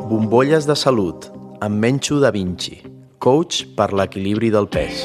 Bombolles de salut, amb Menchu Da Vinci, coach per l'equilibri del pes.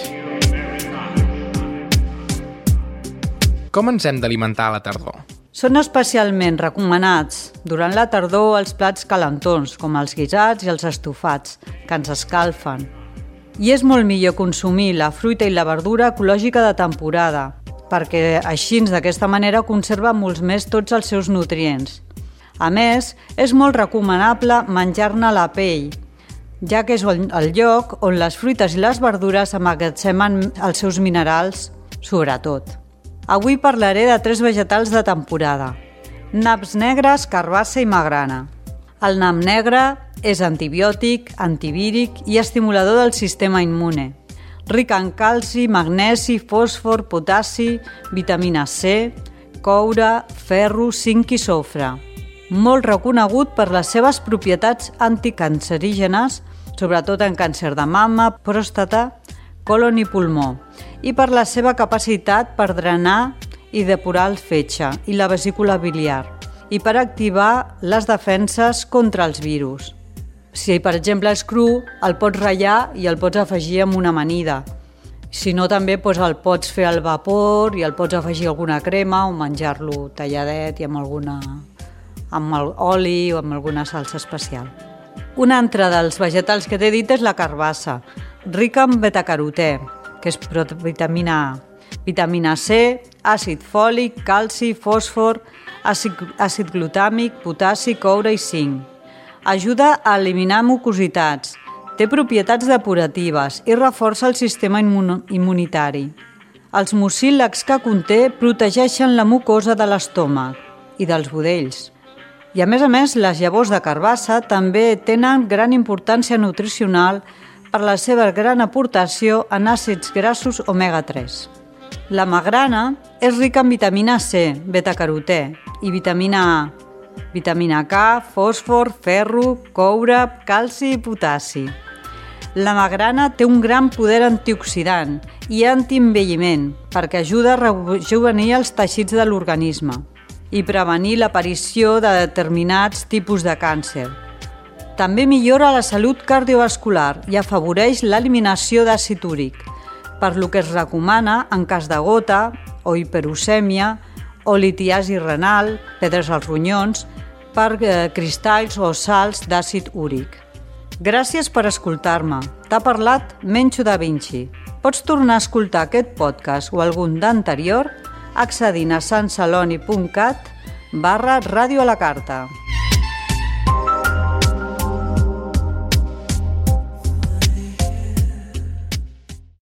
Com ens hem d'alimentar a la tardor? Són especialment recomanats durant la tardor els plats calentons, com els guisats i els estofats, que ens escalfen. I és molt millor consumir la fruita i la verdura ecològica de temporada, perquè així d'aquesta manera conserva molts més tots els seus nutrients. A més, és molt recomanable menjar-ne la pell, ja que és el lloc on les fruites i les verdures emmagatzemen els seus minerals, sobretot. Avui parlaré de 3 vegetals de temporada: naps negres, carbassa i magrana. El nap negre és antibiòtic, antivíric i estimulador del sistema immune, ric en calci, magnesi, fòsfor, potassi, vitamina C, coure, ferro, zinc i sofre. Molt reconegut per les seves propietats anticancerígenes, sobretot en càncer de mama, pròstata, colon i pulmó, i per la seva capacitat per drenar i depurar el fetge i la vesícula biliar, i per activar les defenses contra els virus. Si, per exemple, és cru, el pots ratllar i el pots afegir amb una amanida. Si no, també el pots fer al vapor i el pots afegir alguna crema o menjar-lo talladet i amb oli o amb alguna salsa especial. Un altre dels vegetals que t'he dit és la carbassa, rica en betacarotè, que és vitamina A, vitamina C, àcid fòlic, calci, fòsfor, àcid glutàmic, potassi, coure i zinc. Ajuda a eliminar mucositats, té propietats depuratives i reforça el sistema immunitari. Els mucílags que conté protegeixen la mucosa de l'estómac i dels budells. I a més, les llavors de carbassa també tenen gran importància nutricional per la seva gran aportació en àcids grassos omega-3. La magrana és rica en vitamina C, betacarotè i vitamina A, vitamina K, fòsfor, ferro, coure, calci i potassi. La magrana té un gran poder antioxidant i antienvelliment perquè ajuda a rejuvenir els teixits de l'organisme i prevenir l'aparició de determinats tipus de càncer. També millora la salut cardiovascular i afavoreix l'eliminació d'àcid úric, per lo que es recomana en cas de gota o hiperurèmia o litiasi renal, pedres als ronyons, per cristalls o salts d'àcid úric. Gràcies per escoltar-me. T'ha parlat Menchu Da Vinci. Pots tornar a escoltar aquest podcast o algun d'anterior accedint a sansaloni.cat/ràdio a la carta.